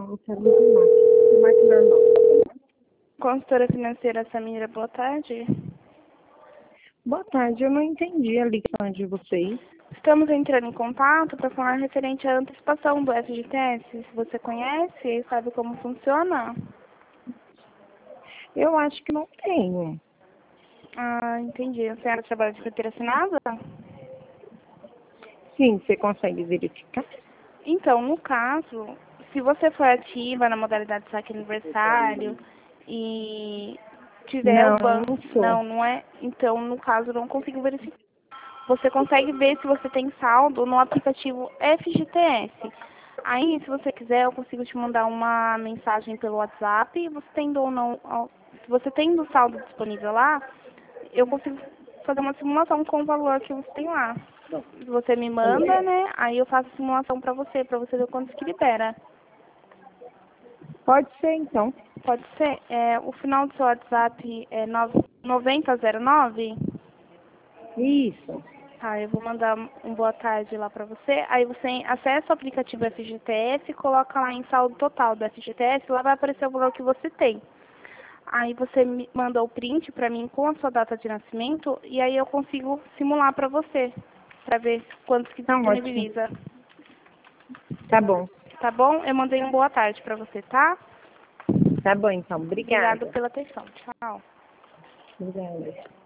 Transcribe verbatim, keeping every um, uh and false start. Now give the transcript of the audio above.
Não, isso é muito máquina. Máquina não. Consultora financeira Samira, boa tarde. Boa tarde, eu não entendi a ligação de vocês. Estamos entrando em contato para falar referente à antecipação do F G T S. Se você conhece e sabe como funciona. Eu acho que não tenho. Ah, entendi. A senhora trabalha de carteira assinada? Sim, você consegue verificar? Então, no caso, se você for ativa na modalidade saque aniversário e tiver o Não, banco... não sou. Não, não é? Então, no caso, não consigo verificar. Você consegue ver se você tem saldo no aplicativo F G T S. Aí, se você quiser, eu consigo te mandar uma mensagem pelo WhatsApp. E você tendo ou não, se você tendo o saldo disponível lá, eu consigo fazer uma simulação com o valor que você tem lá. Você me manda, né? Aí eu faço a simulação pra você, pra você ver quanto que libera. Pode ser, então. Pode ser? É, o final do seu WhatsApp é noventa zero nove? Isso. Tá, eu vou mandar um boa tarde lá pra você. Aí você acessa o aplicativo F G T S, coloca lá em saldo total do F G T S, lá vai aparecer o valor que você tem. Aí você me manda o print pra mim com a sua data de nascimento e aí eu consigo simular pra você, pra ver quanto que Tá ótimo. disponibiliza. Tá bom. Tá bom? Eu mandei um boa tarde pra você, tá? Tá bom, então. Obrigada Obrigada. pela atenção. Tchau. Obrigada.